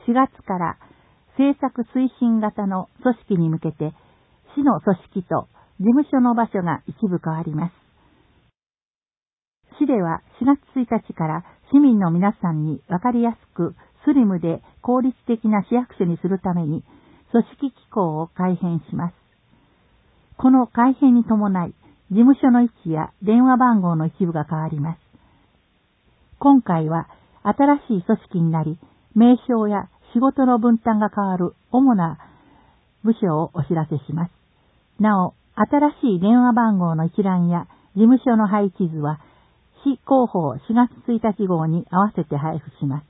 4月から政策推進型の組織に向けて、市の組織と事務所の場所が一部変わります。市では4月1日から市民の皆さんに分かりやすくスリムで効率的な市役所にするために組織機構を改編します。この改編に伴い、事務所の位置や電話番号の一部が変わります。今回は新しい組織になり、名称や仕事の分担が変わる主な部署をお知らせします。なお、新しい電話番号の一覧や事務所の配置図は、市広報4月1日号に合わせて配布します。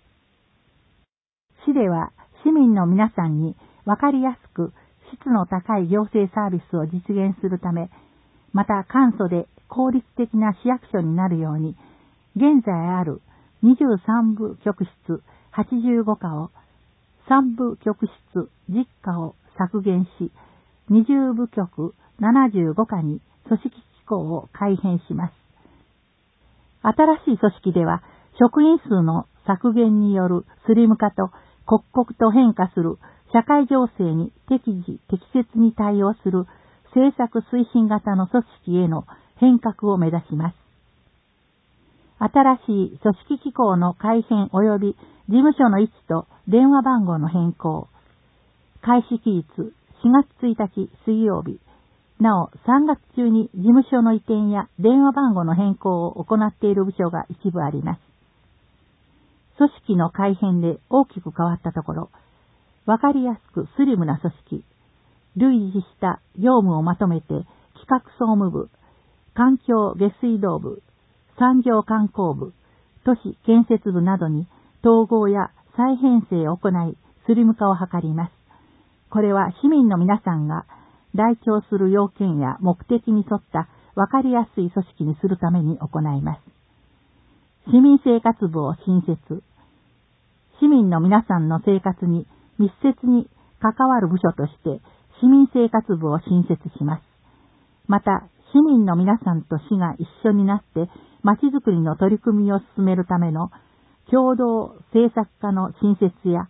市では市民の皆さんに分かりやすく質の高い行政サービスを実現するため、また簡素で効率的な市役所になるように、現在ある23部局室85課を3部局室10課を削減し、20部局75課に組織機構を改編します。新しい組織では、職員数の削減によるスリム化と刻々と変化する社会情勢に適時適切に対応する政策推進型の組織への変革を目指します。新しい組織機構の改編及び事務所の位置と電話番号の変更。開始期日4月1日水曜日。なお、3月中に事務所の移転や電話番号の変更を行っている部署が一部あります。組織の改編で大きく変わったところ、わかりやすくスリムな組織、類似した業務をまとめて企画総務部、環境下水道部、産業観光部、都市建設部などに統合や再編成を行い、スリム化を図ります。これは市民の皆さんが来庁する要件や目的に沿った分かりやすい組織にするために行います。市民生活部を新設。市民の皆さんの生活に密接に関わる部署として市民生活部を新設します。また、市民の皆さんと市が一緒になってまちづくりの取り組みを進めるための共同政策課の新設や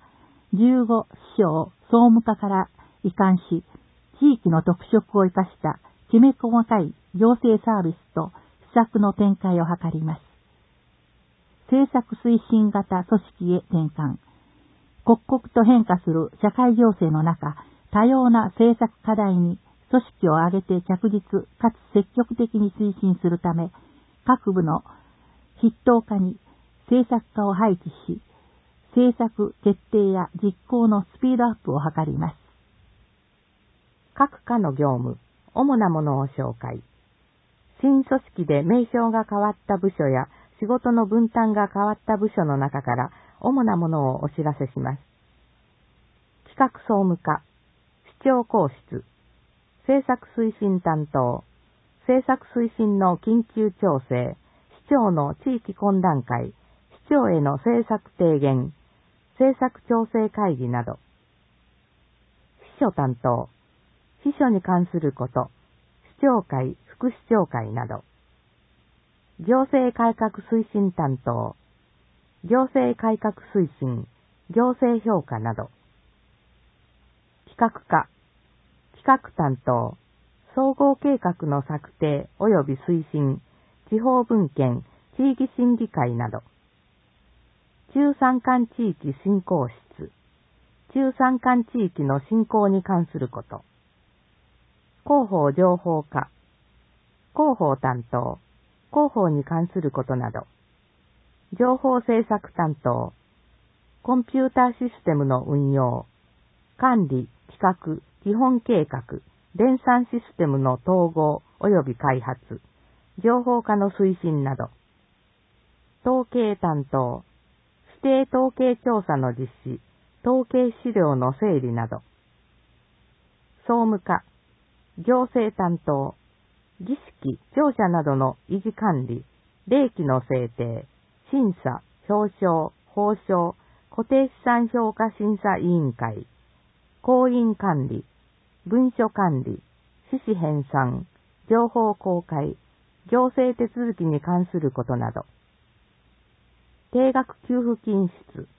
15市省総務課から移管し、地域の特色を生かしたきめ細かい行政サービスと施策の展開を図ります。政策推進型組織へ転換。刻々と変化する社会情勢の中、多様な政策課題に組織を挙げて着実かつ積極的に推進するため、各部の筆頭課に政策課を配置し、政策決定や実行のスピードアップを図ります。各課の業務、主なものを紹介。新組織で名称が変わった部署や仕事の分担が変わった部署の中から主なものをお知らせします。企画総務課、市長公室、政策推進担当、政策推進の緊急調整、市長の地域懇談会、市長への政策提言、政策調整会議など。秘書担当、秘書に関すること、市長会、副市長会など。行政改革推進担当、行政改革推進、行政評価など。企画課、企画担当、総合計画の策定及び推進、地方分権、地域審議会など。中山間地域振興室、中山間地域の振興に関すること。広報情報課、広報担当、広報に関することなど。情報政策担当、コンピューターシステムの運用、管理、企画、基本計画、電算システムの統合及び開発、情報化の推進など。統計担当、指定統計調査の実施、統計資料の整理など。総務課、行政担当、儀式、庁舎などの維持管理、礼期の制定、審査、表彰、報奨、固定資産評価審査委員会、行員管理、文書管理、私紙編纂、情報公開、行政手続きに関することなど。定額給付金室、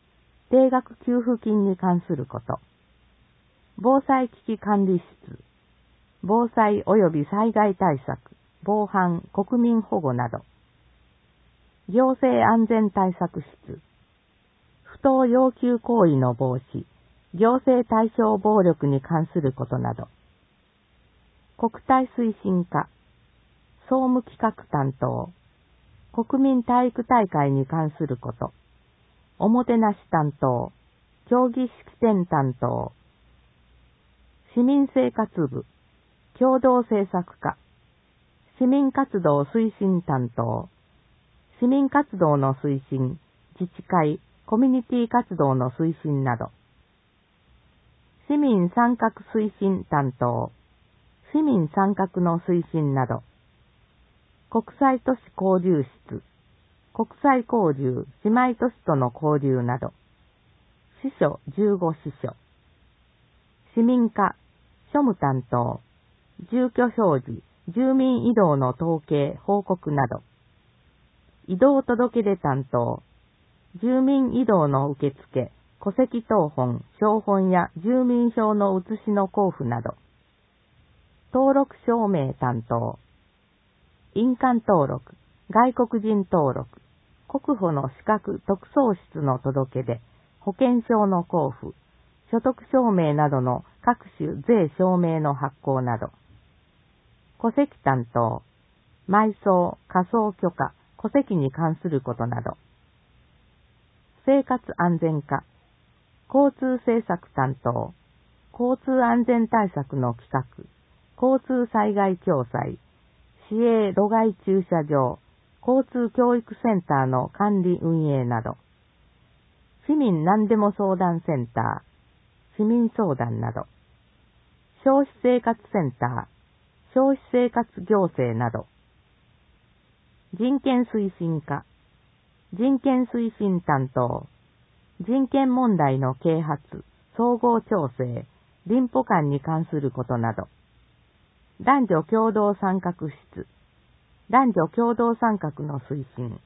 定額給付金に関すること、防災危機管理室、防災及び災害対策、防犯、国民保護など、行政安全対策室、不当要求行為の防止、行政対象暴力に関することなど、国体推進課、総務企画担当、国民体育大会に関すること、おもてなし担当、競技式典担当、市民生活部、共同政策課、市民活動推進担当、市民活動の推進、自治会、コミュニティ活動の推進など、市民参画推進担当、市民参画の推進など、国際都市交流室、国際交流、姉妹都市との交流など、支所15支所、市民課、庶務担当、住居表示、住民移動の統計、報告など、移動届出担当、住民移動の受付、戸籍謄本、標本や住民票の写しの交付など、登録証明担当、印鑑登録、外国人登録、国保の資格特捜室の届け出、保険証の交付、所得証明などの各種税証明の発行など、戸籍担当、埋葬、火葬許可、戸籍に関することなど、生活安全課、交通政策担当、交通安全対策の企画、交通災害共済、市営路外駐車場、交通教育センターの管理運営など、市民何でも相談センター、市民相談など、消費生活センター、消費生活行政など、人権推進課、人権推進担当、人権問題の啓発、総合調整、隣保間に関することなど、男女共同参画室、男女共同参画の推進、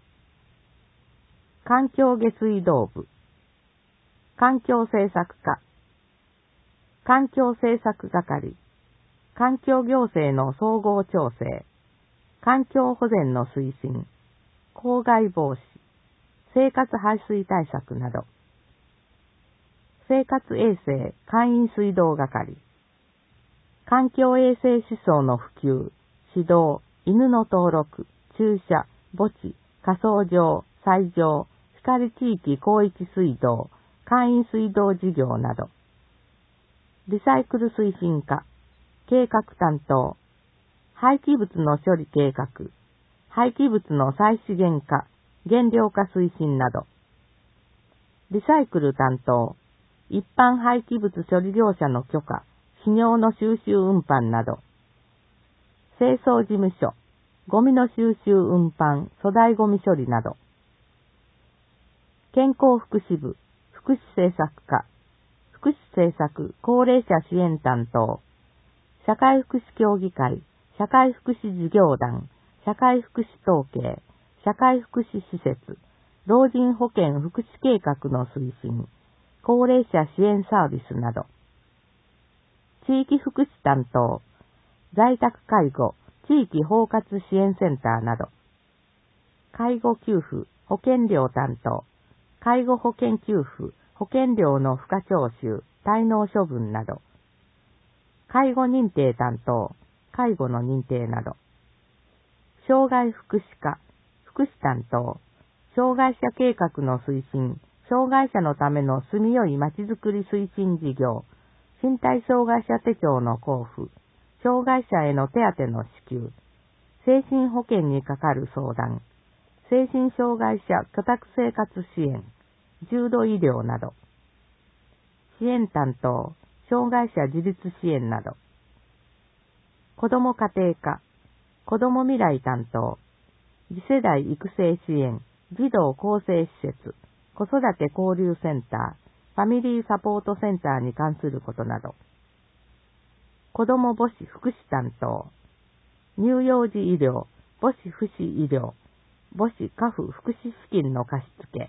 環境下水道部、環境政策課、環境政策係、環境行政の総合調整、環境保全の推進、公害防止、生活排水対策など、生活衛生簡易水道係、環境衛生思想の普及、指導、犬の登録、駐車、墓地、火葬場、斎場、光地域広域水道、簡易水道事業など、リサイクル推進課、計画担当、廃棄物の処理計画、廃棄物の再資源化、減量化推進など、リサイクル担当、一般廃棄物処理業者の許可、泌尿の収集運搬など、清掃事務所、ゴミの収集運搬、粗大ゴミ処理など、健康福祉部、福祉政策課、福祉政策高齢者支援担当、社会福祉協議会、社会福祉事業団、社会福祉統計、社会福祉施設、老人保健福祉計画の推進、高齢者支援サービスなど、地域福祉担当、在宅介護、地域包括支援センターなど、介護給付、保険料担当、介護保険給付、保険料の付加徴収、滞納処分など、介護認定担当、介護の認定など、障害福祉課、福祉担当、障害者計画の推進、障害者のための住みよいまちづくり推進事業、身体障害者手帳の交付、障害者への手当の支給、精神保健にかかる相談、精神障害者居宅生活支援、重度医療など、支援担当、障害者自立支援など、子ども家庭科、子ども未来担当、次世代育成支援、児童更生施設、子育て交流センター、ファミリーサポートセンターに関することなど、子ども母子福祉担当、乳幼児医療、母子福祉医療、母子家父福祉資金の貸付、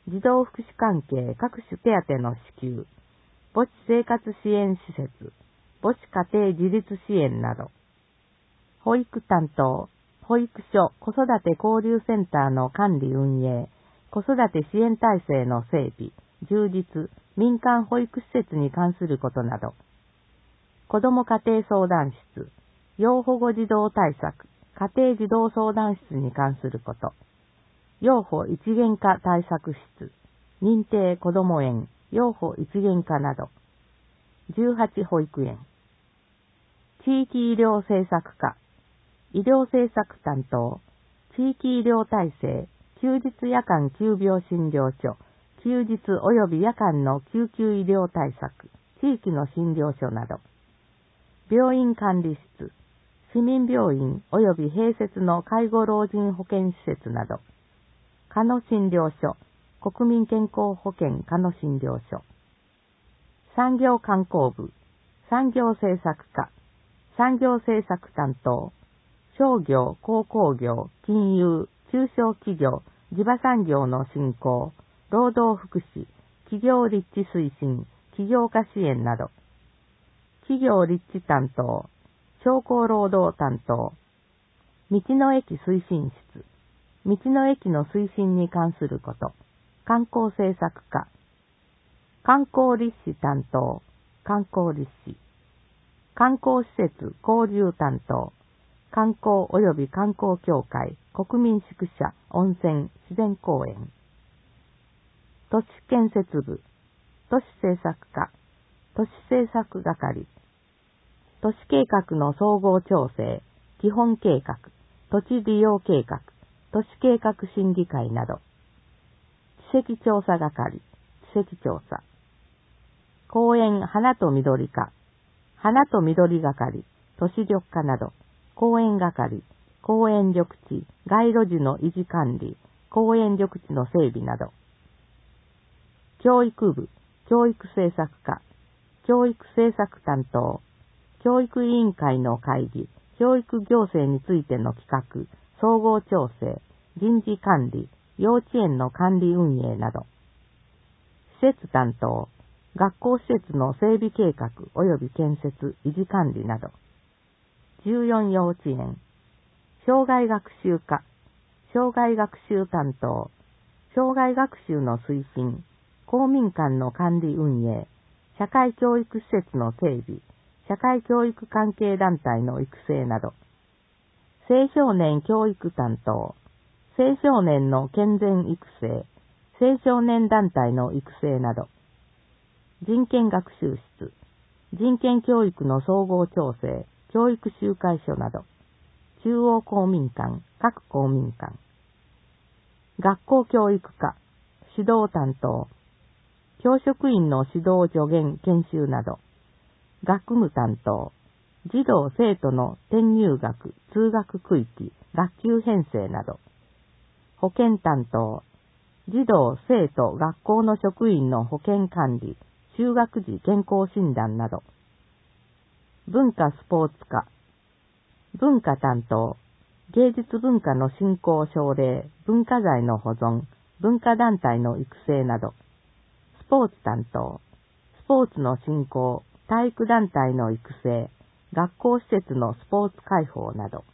児童福祉関係各種手当の支給、母子生活支援施設、母子家庭自立支援など、保育担当、保育所、子育て交流センターの管理運営、子育て支援体制の整備、充実、民間保育施設に関することなど、子ども家庭相談室、要保護児童対策、家庭児童相談室に関すること、幼保一元化対策室、認定こども園、幼保一元化など、18保育園、地域医療政策課、医療政策担当、地域医療体制、休日夜間急病診療所、休日及び夜間の救急医療対策、地域の診療所など、病院管理室、市民病院及び併設の介護老人保健施設など、蚊の診療所、国民健康保険蚊の診療所、産業観光部、産業政策課、産業政策担当、商業、鉱工業、金融、中小企業、地場産業の振興、労働福祉、企業立地推進、起業家支援など、企業立地担当、商工労働担当、道の駅推進室、道の駅の推進に関すること、観光政策課、観光立志担当、観光立志、観光施設交流担当、観光及び観光協会、国民宿舎、温泉、自然公園、都市建設部、都市政策課、都市政策係、都市計画の総合調整、基本計画、土地利用計画、都市計画審議会など、地籍調査係、地籍調査、公園花と緑課、花と緑係、都市緑化など、公園係、公園緑地、街路樹の維持管理、公園緑地の整備など、教育部、教育政策課、教育政策担当、教育委員会の会議、教育行政についての企画、総合調整、人事管理、幼稚園の管理運営など、施設担当、学校施設の整備計画及び建設、維持管理など、14幼稚園、障害学習課、障害学習担当、障害学習の推進、公民館の管理運営、社会教育施設の整備、社会教育関係団体の育成など、青少年教育担当、青少年の健全育成、青少年団体の育成など、人権学習室、人権教育の総合調整、教育集会所など、中央公民館、各公民館、学校教育課、指導担当、教職員の指導助言研修など、学務担当、児童生徒の転入学、通学区域、学級編成など、保健担当、児童生徒学校の職員の保健管理、就学時健康診断など、文化スポーツ科、文化担当、芸術文化の振興奨励、文化財の保存、文化団体の育成など、スポーツ担当、スポーツの振興、体育団体の育成、学校施設のスポーツ開放など、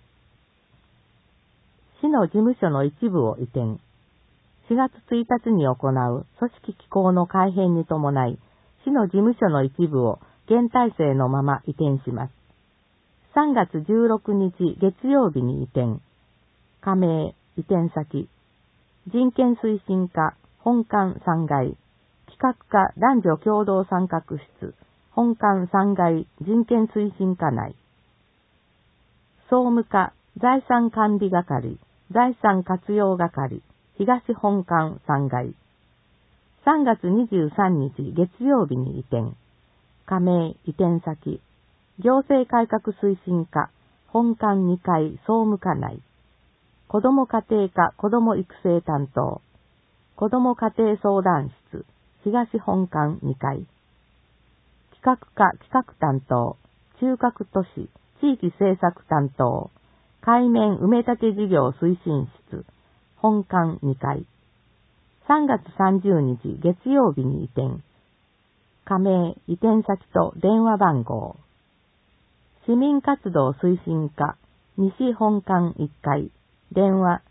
市の事務所の一部を移転、4月1日に行う組織機構の改編に伴い、市の事務所の一部を現体制のまま移転します。3月16日月曜日に移転。加盟、移転先。人権推進課、本館3階。企画課男女共同参画室。本館3階人権推進課内。総務課、財産管理係、財産活用係、東本館3階。3月23日月曜日に移転。加盟、移転先。行政改革推進課、本館2階総務課内。子ども家庭科子ども育成担当。子ども家庭相談室、東本館2階。企画課企画担当。中核都市、地域政策担当。海面埋め立て事業推進室、本館2階。 3月30日月曜日に移転。加盟、移転先と電話番号。市民活動推進課、西本館1階、電話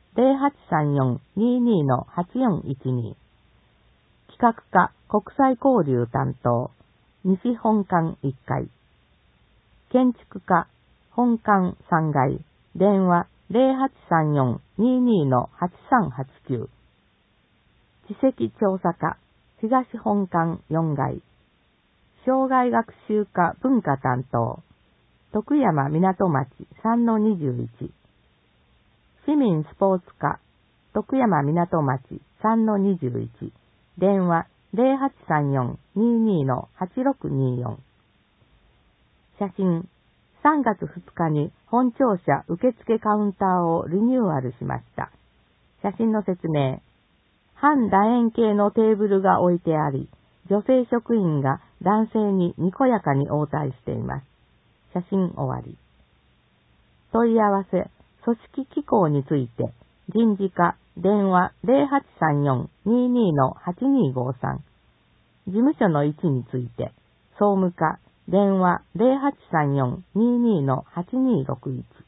0834-22-8412。企画課、国際交流担当、西本館1階。建築課、本館3階、電話 0834-22-8389。知識調査課、東本館4階。障害学習課文化担当、徳山港町 3-21。市民スポーツ課、徳山港町 3-21。電話 0834-22-8624。写真、3月2日に本庁舎受付カウンターをリニューアルしました。写真の説明。半楕円形のテーブルが置いてあり、女性職員が男性ににこやかに応対しています。写真終わり。問い合わせ、組織機構について、人事課、電話 0834-22-8253。事務所の位置について、総務課、電話 0834-22-8261。